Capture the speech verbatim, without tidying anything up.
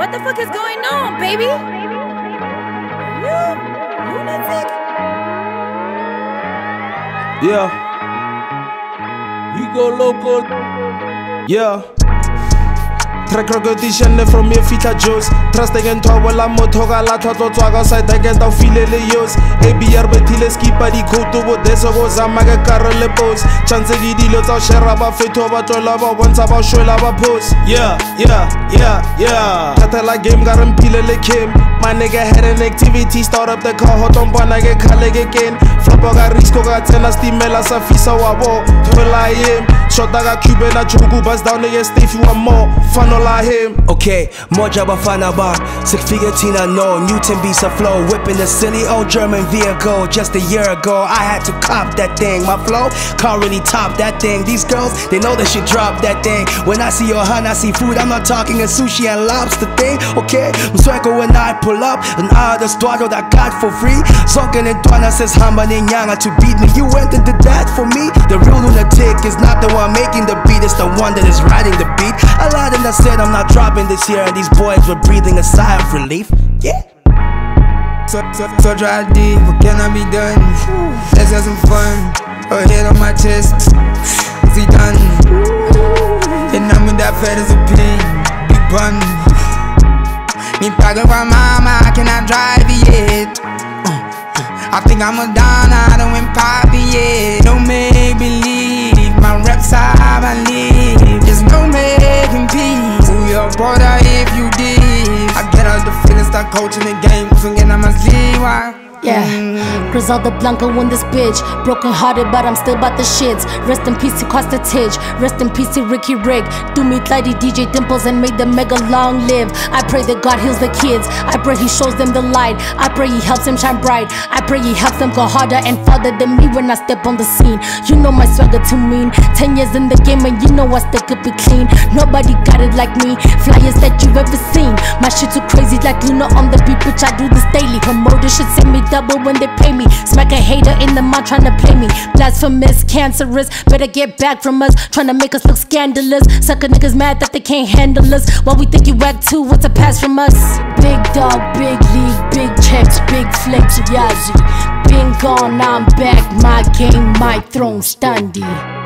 What the fuck is going on, baby? You lunatic? Yeah. We go local. Yeah. Track record di scende from mie fita Joes Trusting and tower la motoga la totto twaga sai get out feel le yos A B R betile skipa di koto bo deso go zama ke karre le pose Chance di dilo tsa share ba fetho ba tlola ba bontsha ba shwela ba pose Yeah, yeah, yeah, yeah Tata la game ga re mpile le Kim My nigga had an activity start up the car hot on bona ke khale ke ken Flopo ga risko ga tsena stimela sa fisa wa bo Thola him Shota ga Cuban na chuku bust down nigga stay you want more Fun him. Okay, moja bafana ba Six figure tina no Newton beats a flow Whipping the silly old German vehicle Just a year ago I had to cop that thing My flow can't really top that thing These girls, they know that she drop that thing When I see your hand, I see food I'm not talking a sushi and lobster thing Okay, Msweko when I pull up And all the studio that I got for free Sonken and Dwana says Hamba Nyanga to beat me You went into that for me The real lunatic is not the one making the beat It's the one that is riding the beat I lied and I said I'm not dropping this year and these boys were breathing a sigh of relief. Yeah. So, so, so dry deep, what can I be done? Let's have some fun. A head on my chest, is he done? And I'm with that fat as a pin, big bun. Me pago kwa mama, I cannot drive it. Uh, I think I'm a don, I don't win poppy yet. No make believe, my reps are I live. There's no making peace. Who your brother if you did? I get out the feeling, start coaching the game. Swinging on my sleeve, why? Yeah, Griselda Blanco in this bitch. Broken hearted, but I'm still about the shits. Rest in peace to Costa Tidge. Rest in peace to Ricky Rick. Do me Lighty D J Dimples and make them mega long live. I pray that God heals the kids. I pray he shows them the light. I pray he helps them shine bright. I pray he helps them go harder and farther than me when I step on the scene. You know my swagger too mean. Ten years in the game and you know I still could be clean. Nobody got it like me. Flyers that you've ever seen. My shit too crazy like Luna on the beat, bitch. I do this daily. Promoters should send me double when they pay me. Smack a hater in the mouth trying to play me. Blasphemous, cancerous, better get back from us. Trying to make us look scandalous. Sucker niggas mad that they can't handle us. While we think you whack too, what's a pass from us? Big dog, big league, big checks, big flex, Yazi. Been gone, now I'm back. My game, my throne, standy.